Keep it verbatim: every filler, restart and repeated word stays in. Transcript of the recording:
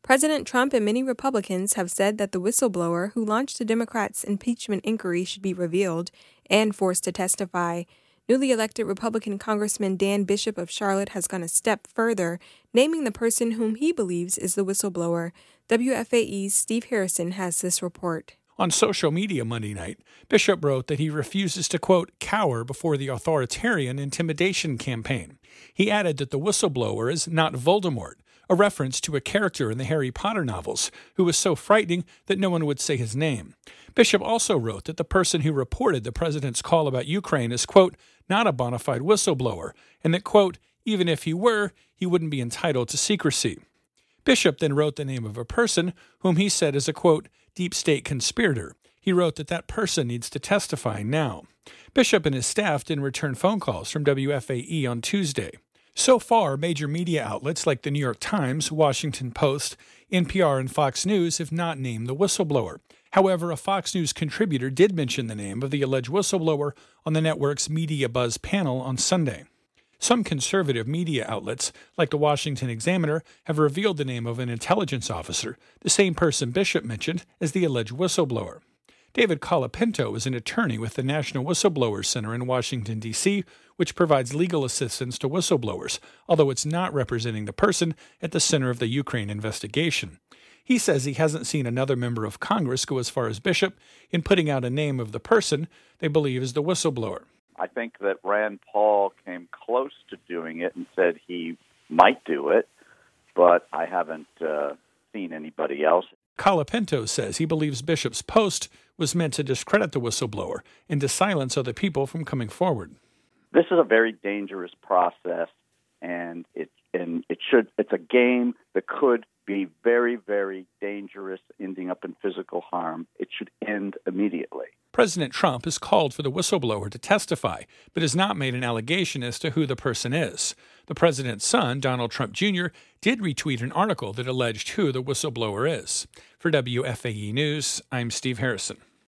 President Trump and many Republicans have said that the whistleblower who launched the Democrats' impeachment inquiry should be revealed and forced to testify. Newly elected Republican Congressman Dan Bishop of Charlotte has gone a step further, naming the person whom he believes is the whistleblower. W F A E's Steve Harrison has this report. On social media Monday night, Bishop wrote that he refuses to, quote, cower before the authoritarian intimidation campaign. He added that the whistleblower is not Voldemort, a reference to a character in the Harry Potter novels who was so frightening that no one would say his name. Bishop also wrote that the person who reported the president's call about Ukraine is, quote, not a bona fide whistleblower, and that, quote, even if he were, he wouldn't be entitled to secrecy. Bishop then wrote the name of a person whom he said is a, quote, deep state conspirator. He wrote that that person needs to testify now. Bishop and his staff didn't return phone calls from W F A E on Tuesday. So far, major media outlets like the New York Times, Washington Post, N P R, and Fox News have not named the whistleblower. However, a Fox News contributor did mention the name of the alleged whistleblower on the network's Media Buzz panel on Sunday. Some conservative media outlets, like the Washington Examiner, have revealed the name of an intelligence officer, the same person Bishop mentioned as the alleged whistleblower. David Colapinto is an attorney with the National Whistleblowers Center in Washington, D C, which provides legal assistance to whistleblowers, although it's not representing the person at the center of the Ukraine investigation. He says he hasn't seen another member of Congress go as far as Bishop in putting out a name of the person they believe is the whistleblower. I think that Rand Paul came close to doing it and said he might do it, but I haven't uh, seen anybody else. Colapinto says he believes Bishop's post was meant to discredit the whistleblower and to silence other people from coming forward. This is a very dangerous process, and it and it should it's a game that could be very, very dangerous, ending up in physical harm. It should end immediately. President Trump has called for the whistleblower to testify, but has not made an allegation as to who the person is. The president's son, Donald Trump Junior, did retweet an article that alleged who the whistleblower is. For W F A E News, I'm Steve Harrison.